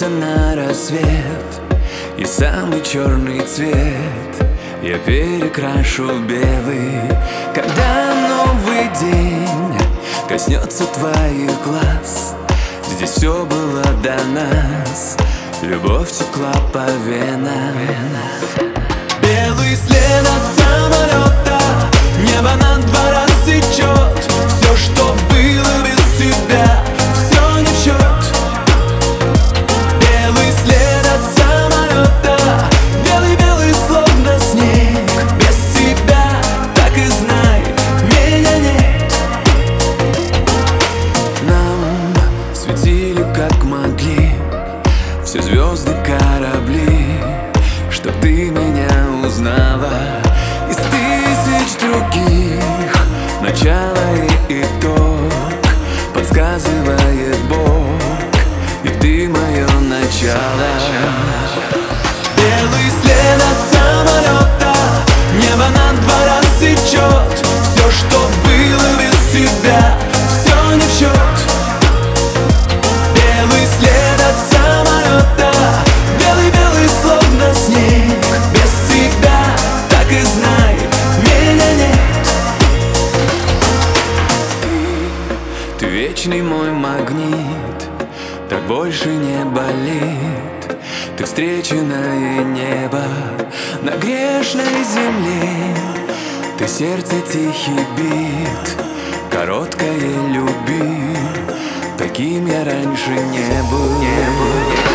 проснется на рассвет, и самый черный цвет я перекрашу в белый. Когда новый день коснется твоих глаз, здесь все было до нас, любовь текла по венам. Белый след от самолета, небо над два рассечет. Все, что было без тебя, все не в счет. Белый след от самолета, белый-белый, словно снег. Без тебя, так и знай, меня нет. Нам светили как могли все звезды, корабли, чтоб ты меня узнала из тысяч других. Начало и итог подсказывает Бог, и ты мое начало. Белый след от самолета, небо над два рассечет. Все, что было без тебя, все не в счет. Белый след от самолета, белый-белый, словно снег. Без тебя, так и знай, меня нет. Ты вечный мой магнит, так больше не болит. Ты встреченное небо на грешной земле. Ты сердце тихий бит, короткое люби. Таким я раньше не был.